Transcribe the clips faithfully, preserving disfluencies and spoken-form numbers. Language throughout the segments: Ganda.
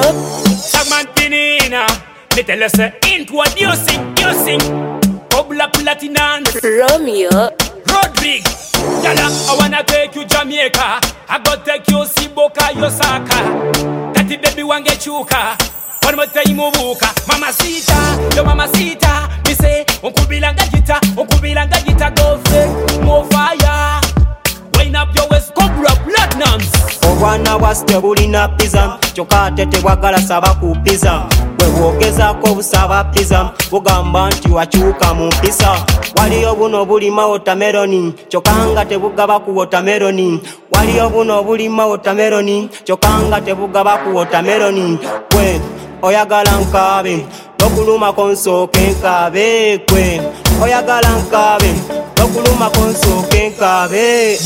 Sagman Pinina, me tell us introducing, using Obla Platinum, Romeo, Rodrigue. Yala, I wanna take you Jamaica. I go take you Siboka, Yosaka. Tati baby wange chuka. One more time mubuka. Mamacita, yo mamacita. Me say, unkubilanga jita, unkubilanga jita go fake, more fire. Wind up your waist, Cobra Platinums. Obwana wasite bulina pizza kyokka tete bwagala saba ku pizza bwe bwogezaako busaba pizza bugamba nti wakyuka mu mpisa waliyo buno bulima watermeloni kyokka nga tebugaba ku watermeloni waliyo buno bulima watermeloni kyokka nga tebugaba ku watermeloni gwe oyagala nkaabe nokulumako nsooke nkaabe gwe oyagala nkaabe nokulumako nsooke nkaabe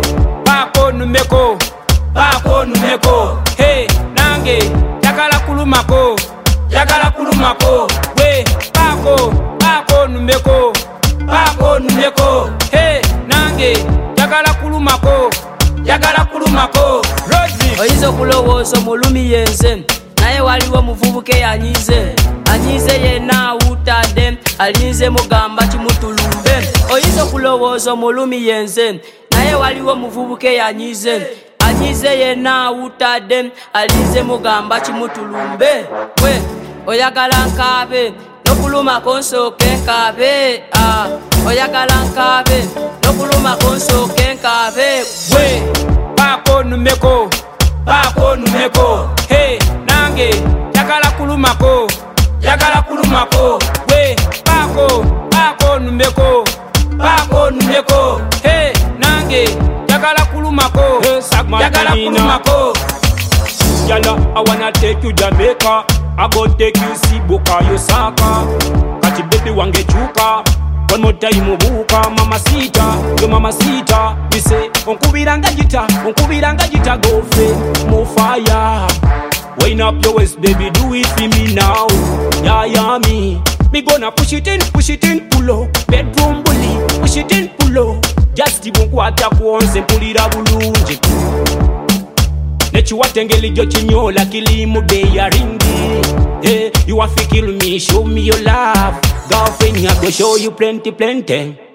Pako numeko Pako numeko, hey, nange, yakala kulumako, yakala kulumako, we, pako, pako numeko, pako numeko, hey, nange, yakala kulumako, yakala kulumako, Rodrigue. Oyizo kulowooza mulumi yenze, naye waliwo muvubuke anyize, anyize yena utadde, alinze mugamba kimutulumbe. Oyizo kulowooza mulumi yenze, naye waliwo muvubuke anyize, anyize yena utadde alinze mugamba kimutulumbe we oyagala nkaabe nokulumako nsooke nkaabe ah oyagala nkaabe nokulumako nsooke nkaabe we pako numeko pako numeko hey nange yagala kulumako yagala kulumako we pako pako numeko pako numeko hey nange yagala kulumako hey, yagala kulumako. Yala, I wanna take you Jamaica. I go take you Siboka, Yosaka. Kati baby wange chuka. One more time mubuka, mamacita, yo mamacita. We say, unkubiranga jita, unkubiranga jita go fake, more fire. Wind up your waist, baby, do it for me now. Yeah, yeah, me. Me gonna push it in, push it in, pull up. Bedroom bully, push it in, pull up. Just even kwata kuonse mpulira bulungi nechiwatengeli jo chinyola kilimu beya ringi hey, you want to kill me, show me your love girlfriend, I go show you plenty plenty